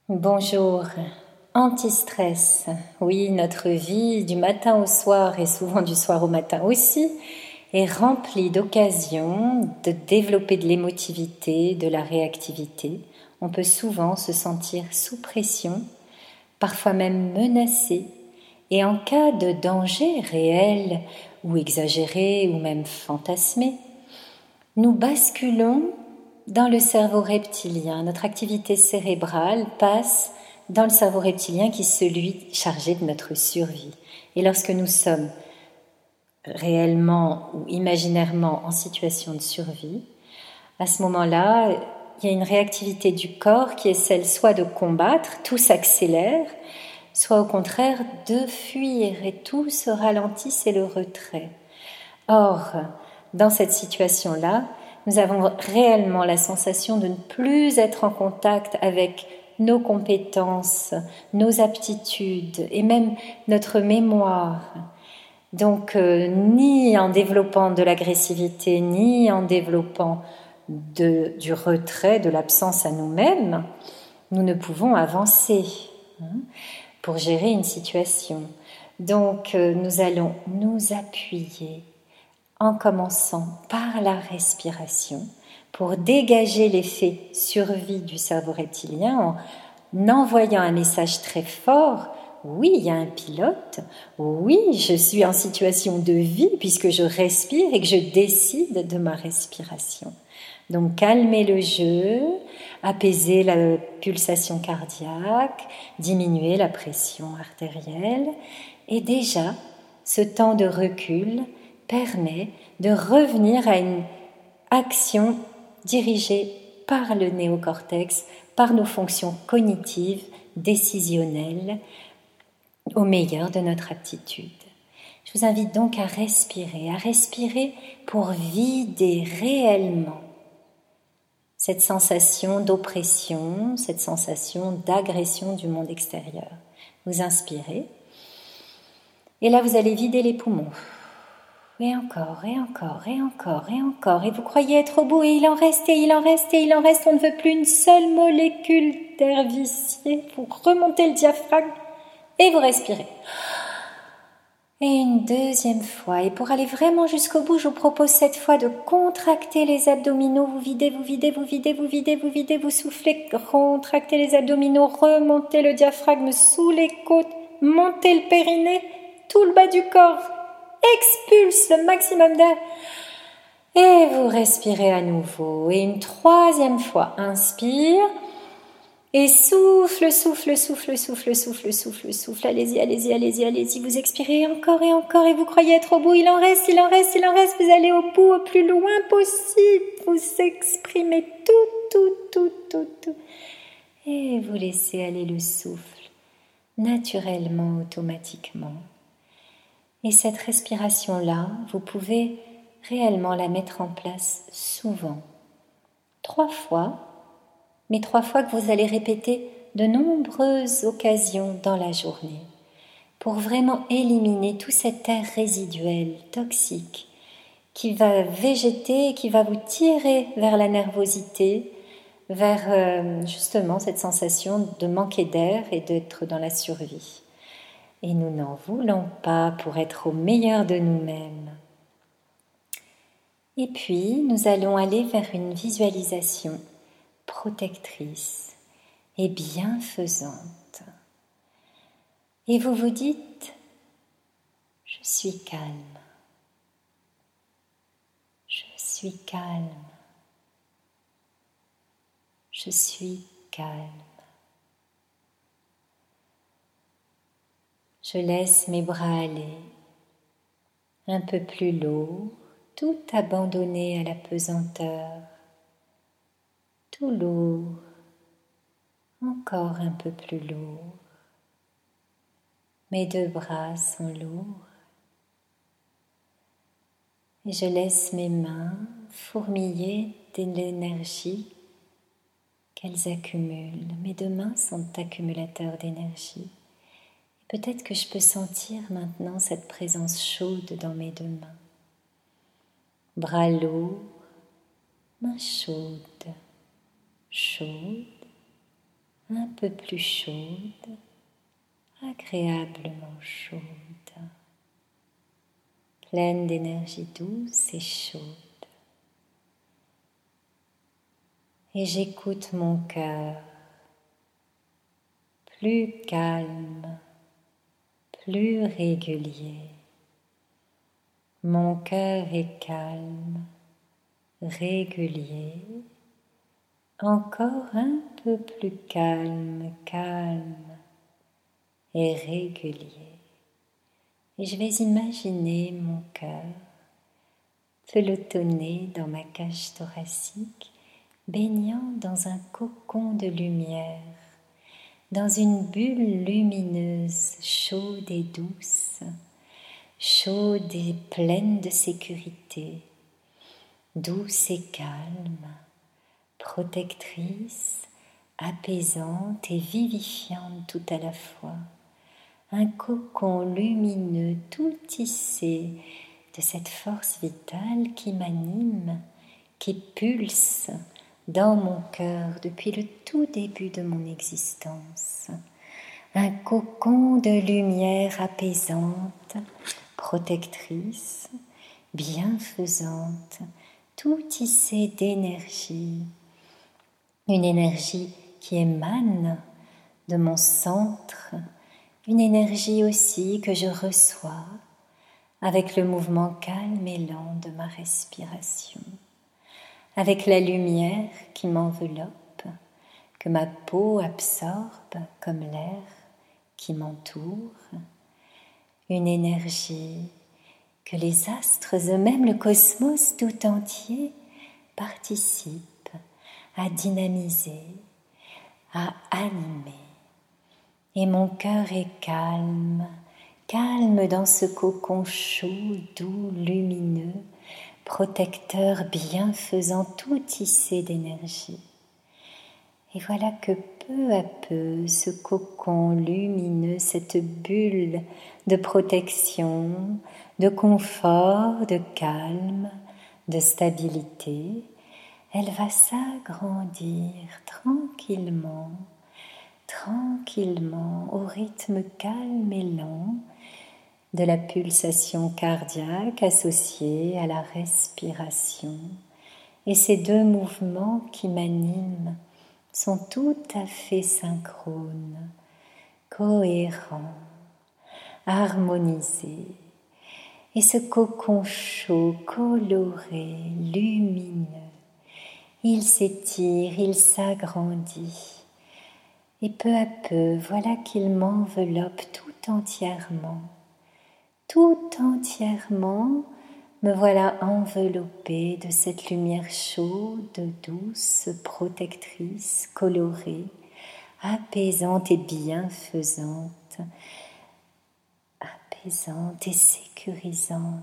Bonjour, anti-stress. Oui, notre vie du matin au soir et souvent du soir au matin aussi est remplie d'occasions de développer de l'émotivité, de la réactivité. On peut souvent se sentir sous pression, parfois même menacé, et en cas de danger réel ou exagéré ou même fantasmé, nous basculons dans le cerveau reptilien. Notre activité cérébrale passe dans le cerveau reptilien qui est celui chargé de notre survie. Et lorsque nous sommes réellement ou imaginairement en situation de survie, à ce moment-là, il y a une réactivité du corps qui est celle soit de combattre, tout s'accélère, soit au contraire de fuir et tout se ralentit, c'est le retrait. Or, dans cette situation-là, nous avons réellement la sensation de ne plus être en contact avec nos compétences, nos aptitudes et même notre mémoire. Donc, ni en développant de l'agressivité, ni en développant du retrait, de l'absence à nous-mêmes, nous ne pouvons avancer pour gérer une situation. Donc, nous allons nous appuyer en commençant par la respiration pour dégager l'effet survie du cerveau reptilien en envoyant un message très fort. Oui, il y a un pilote. Oui, je suis en situation de vie puisque je respire et que je décide de ma respiration. Donc, calmer le jeu, apaiser la pulsation cardiaque, diminuer la pression artérielle. Et déjà, ce temps de recul permet de revenir à une action dirigée par le néocortex, par nos fonctions cognitives, décisionnelles, au meilleur de notre aptitude. Je vous invite donc à respirer pour vider réellement cette sensation d'oppression, cette sensation d'agression du monde extérieur. Vous inspirez, et là vous allez vider les poumons. Et encore, et encore, et encore, et encore. Et vous croyez être au bout, et il en reste, et il en reste, et il en reste. On ne veut plus une seule molécule d'air vicié. Vous remontez le diaphragme, et vous respirez. Et une deuxième fois. Et pour aller vraiment jusqu'au bout, je vous propose cette fois de contracter les abdominaux. Vous videz, vous videz, vous videz, vous videz, vous videz, vous soufflez. Contractez les abdominaux, remontez le diaphragme sous les côtes, montez le périnée, tout le bas du corps. Expulse le maximum d'air et vous respirez à nouveau. Et une troisième fois, inspire et souffle, souffle, souffle, souffle, souffle, souffle, souffle. Allez-y, allez-y, allez-y, allez-y. Vous expirez encore et encore et vous croyez être au bout. Il en reste, il en reste, il en reste. Vous allez au bout, au plus loin possible. Vous exprimez tout. Et vous laissez aller le souffle naturellement, automatiquement. Et cette respiration-là, vous pouvez réellement la mettre en place souvent. 3 fois, mais 3 fois que vous allez répéter de nombreuses occasions dans la journée pour vraiment éliminer tout cet air résiduel, toxique, qui va végéter et qui va vous tirer vers la nervosité, vers justement cette sensation de manquer d'air et d'être dans la survie. Et nous n'en voulons pas pour être au meilleur de nous-mêmes. Et puis, nous allons aller vers une visualisation protectrice et bienfaisante. Et vous vous dites, je suis calme. Je suis calme. Je suis calme. Je laisse mes bras aller, un peu plus lourd, tout abandonné à la pesanteur, tout lourd, encore un peu plus lourd. Mes 2 bras sont lourds et je laisse mes mains fourmiller de l'énergie qu'elles accumulent. Mes 2 mains sont accumulateurs d'énergie. Peut-être que je peux sentir maintenant cette présence chaude dans mes 2 mains. Bras lourds, mains chaudes, un peu plus chaude, agréablement chaude, pleine d'énergie douce et chaude. Et j'écoute mon cœur, plus calme, plus régulier. Mon cœur est calme, régulier, encore un peu plus calme, calme et régulier. Et je vais imaginer mon cœur pelotonner dans ma cage thoracique, baignant dans un cocon de lumière, dans une bulle lumineuse, chaude et douce, chaude et pleine de sécurité, douce et calme, protectrice, apaisante et vivifiante tout à la fois. Un cocon lumineux tout tissé de cette force vitale qui m'anime, qui pulse dans mon cœur depuis le tout début de mon existence. Un cocon de lumière apaisante, protectrice, bienfaisante, tout tissé d'énergie. Une énergie qui émane de mon centre, une énergie aussi que je reçois avec le mouvement calme et lent de ma respiration, avec la lumière qui m'enveloppe, que ma peau absorbe comme l'air qui m'entoure, une énergie que les astres et même le cosmos tout entier participent à dynamiser, à animer. Et mon cœur est calme, calme dans ce cocon chaud, doux, lumineux, protecteur, bienfaisant, tout tissé d'énergie. Et voilà que peu à peu, ce cocon lumineux, cette bulle de protection, de confort, de calme, de stabilité, elle va s'agrandir tranquillement, tranquillement, au rythme calme et lent de la pulsation cardiaque associée à la respiration. Et ces deux mouvements qui m'animent sont tout à fait synchrones, cohérents, harmonisés. Et ce cocon chaud, coloré, lumineux, il s'étire, il s'agrandit. Et peu à peu, voilà qu'il m'enveloppe tout entièrement. Tout entièrement, me voilà enveloppée de cette lumière chaude, douce, protectrice, colorée, apaisante et bienfaisante, apaisante et sécurisante,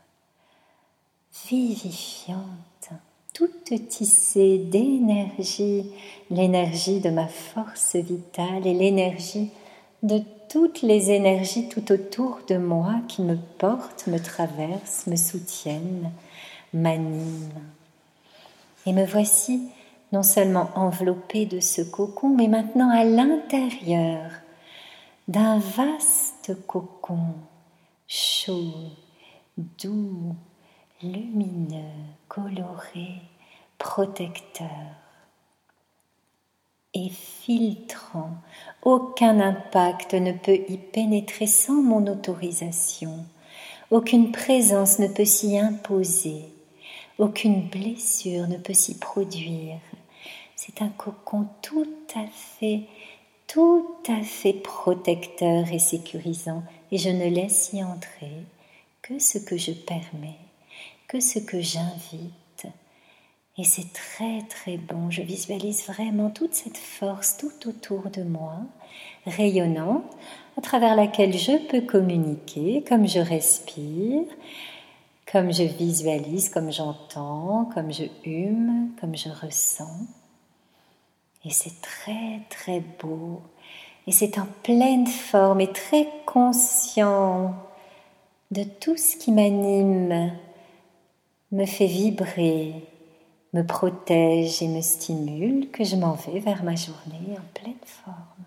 vivifiante, toute tissée d'énergie, l'énergie de ma force vitale et l'énergie de toutes les énergies tout autour de moi qui me portent, me traversent, me soutiennent, m'animent. Et me voici non seulement enveloppée de ce cocon, mais maintenant à l'intérieur d'un vaste cocon chaud, doux, lumineux, coloré, protecteur et filtrant. Aucun impact ne peut y pénétrer sans mon autorisation. Aucune présence ne peut s'y imposer. Aucune blessure ne peut s'y produire. C'est un cocon tout à fait protecteur et sécurisant, et je ne laisse y entrer que ce que je permets, que ce que j'invite. Et c'est très très bon, je visualise vraiment toute cette force tout autour de moi, rayonnante, à travers laquelle je peux communiquer, comme je respire, comme je visualise, comme j'entends, comme je hume, comme je ressens. Et c'est très très beau, et c'est en pleine forme et très conscient de tout ce qui m'anime, me fait vibrer, me protège et me stimule que je m'en vais vers ma journée en pleine forme.